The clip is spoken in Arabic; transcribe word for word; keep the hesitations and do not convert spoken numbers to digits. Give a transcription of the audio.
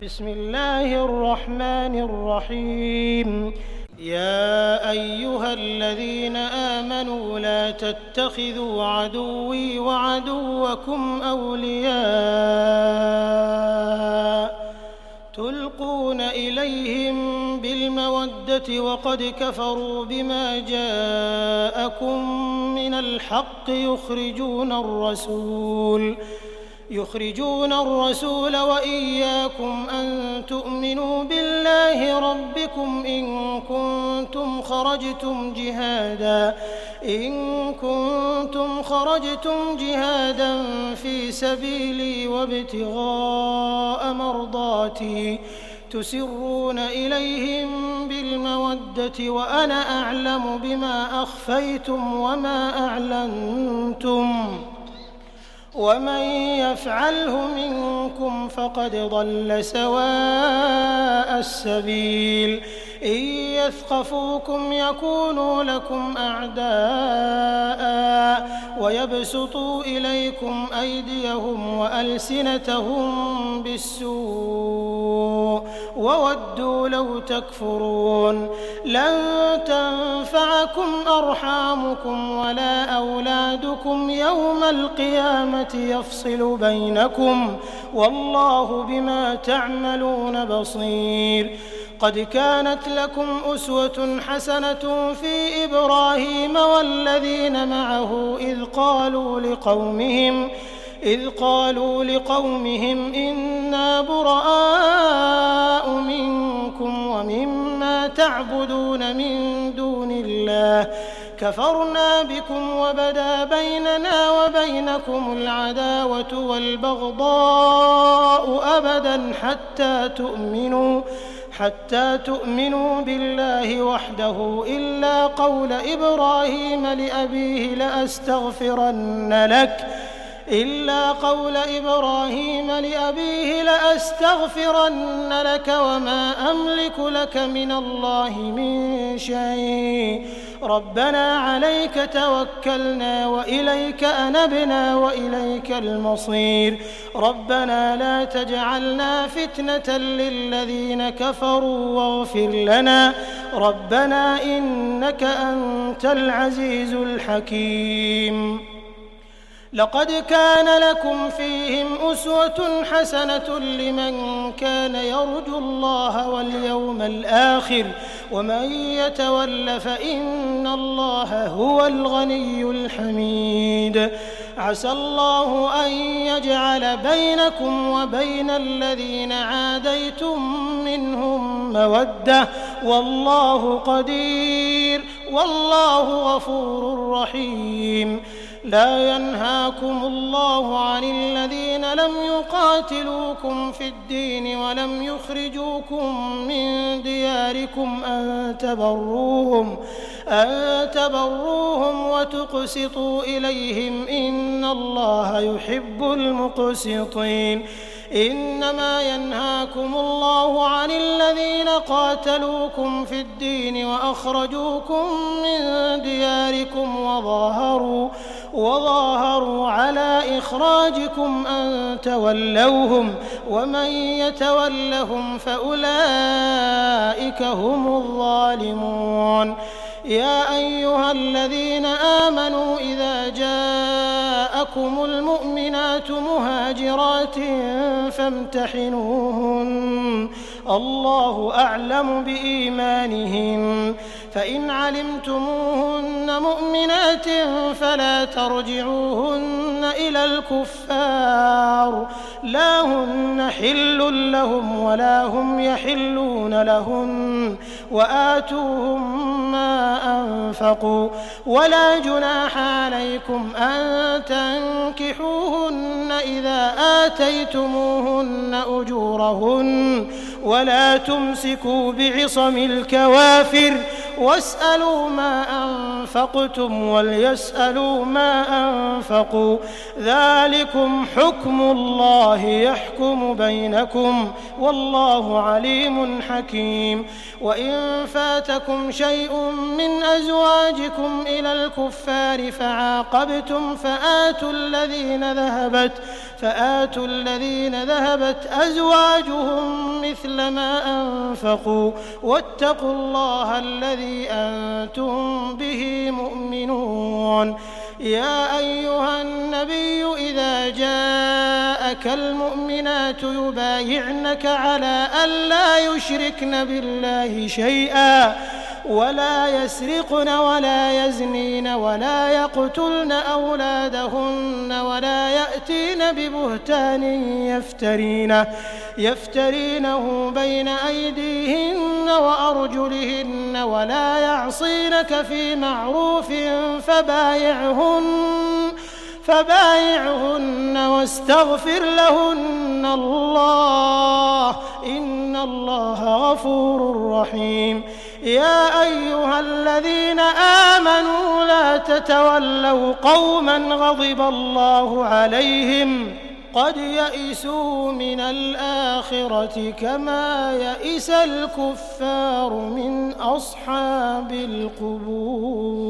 بسم الله الرحمن الرحيم يا أيها الذين آمنوا لا تتخذوا عدوي وعدوكم أولياء تلقون إليهم بالمودة وقد كفروا بما جاءكم من الحق يخرجون الرسول يخرجون الرسول وإياكم أن تؤمنوا بالله ربكم إن كنتم خرجتم جهادا إن كنتم خرجتم جهادا في سبيلي وابتغاء مرضاتي تسرون إليهم بالمودة وأنا أعلم بما أخفيتم وما أعلنتم ومن يفعله منكم فقد ضل سواء السبيل إن يثقفوكم يكونوا لكم أعداء ويبسطوا إليكم أيديهم وألسنتهم بالسوء وودوا لو تكفرون لن تنفعكم أرحامكم ولا أولادكم يوم القيامة يفصل بينكم والله بما تعملون بصير قد كانت لكم أسوة حسنة في إبراهيم والذين معه إذ قالوا لقومهم إذ قالوا لقومهم إنا براء منكم ومما تعبدون من دون الله كفرنا بكم وبدا بيننا وبينكم العداوة والبغضاء أبدا حتى تؤمنوا حتى تؤمنوا بالله وحده إلا قول إبراهيم لأبيه لأستغفرن لك إلا قول إبراهيم لأبيه لأستغفرن لك وما أملك لك من الله من شيء ربنا عليك توكلنا وإليك أنبنا وإليك المصير ربنا لا تجعلنا فتنة للذين كفروا واغفر لنا ربنا إنك أنت العزيز الحكيم لقد كان لكم فيهم أسوة حسنة لمن كان يرجو الله واليوم الآخر ومن يتول فإن الله هو الغني الحميد عسى الله أن يجعل بينكم وبين الذين عاديتم منهم مودة والله قدير والله غفور رحيم لا ينهاكم الله عن الذين لم يقاتلوكم في الدين ولم يخرجوكم من دياركم أن تبروهم أن تبروهم وتقسطوا إليهم إن الله يحب المقسطين إنما ينهاكم الله عن الذين قاتلوكم في الدين وأخرجوكم من دياركم وظاهروا وظاهروا على إخراجكم أن تولوهم ومن يتولهم فأولئك هم الظالمون يا أيها الذين آمنوا إذا جاءكم المؤمنات مهاجرات فامتحنوهن الله أعلم بإيمانهن فإن علمتموهن مؤمنات فلا ترجعوهن إلى الكفار لا هن حل لهم ولا هم يحلون لهن وآتوهم ما أنفقوا ولا جناح عليكم أن تنكحوهن إذا آتيتموهن أجورهن ولا تمسكوا بعصم الكوافر واسألوا ما أنفقتم وليسألوا ما أنفقوا ذلكم حكم الله يحكم بينكم والله عليم حكيم وإن فاتكم شيء من أزواجكم إلى الكفار فعاقبتم فآتوا الذين ذهبت فآتوا الذين ذهبت أزواجهم مثل ما أنفقوا واتقوا الله الذي أنتم به مؤمنون. يا أيها النبي إذا جاءك المؤمنات يبايعنك على أن لا يشركن بالله شيئا ولا يسرقن ولا يزنين ولا يقتلن أولادهن ولا يأتين ببهتان يفترينه, يفترينه بين أيديهن وأرجلهن ولا يعصينك في معروف فبايعهن فبايعهن واستغفر لهن الله إن الله غفور رحيم. يا أيها الذين آمنوا لا تتولوا قوما غضب الله عليهم قد يئسوا من الآخرة كما يئس الكفار من أصحاب القبور.